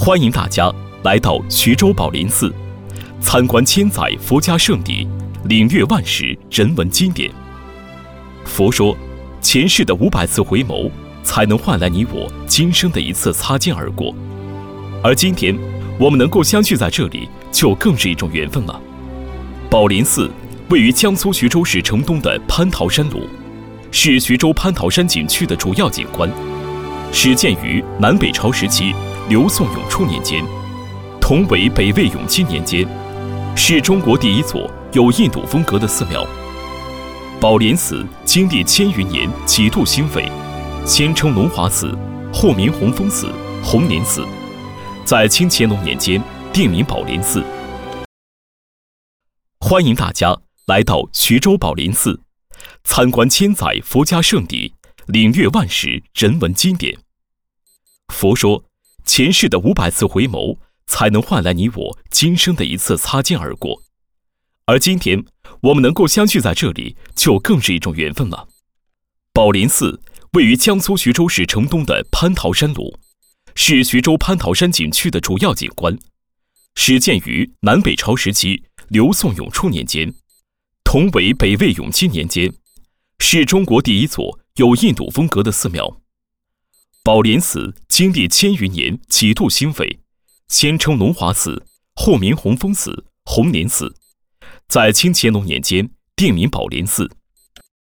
欢迎大家来到徐州宝林寺，参观千载佛家圣地，领略万世人文经典。佛说，前世的500次回眸，才能换来你我今生的一次擦肩而过。而今天，我们能够相聚在这里，就更是一种缘分了。宝林寺位于江苏徐州市城东的蟠桃山麓，是徐州蟠桃山景区的主要景观，始建于南北朝时期刘宋永初年间，同为北魏永清年间，是中国第一座有印度风格的寺庙。宝莲寺经历1000余年几度兴废，先称龙华寺，后名洪峰寺、洪年寺，在清乾隆年间定名宝莲寺。欢迎大家来到徐州宝林寺，参观千载佛家圣地，领略万世人文经典。佛说，前世的500次回眸，才能换来你我今生的一次擦肩而过。而今天，我们能够相聚在这里，就更是一种缘分了。宝林寺位于江苏徐州市城东的蟠桃山麓，是徐州蟠桃山景区的主要景观，始建于南北朝时期刘宋永初年间，同为北魏永清年间，是中国第一座有印度风格的寺庙。宝莲寺经历1000余年几度兴废，先称龙华寺，后名洪峰寺、洪年寺，在清乾隆年间定名宝莲寺。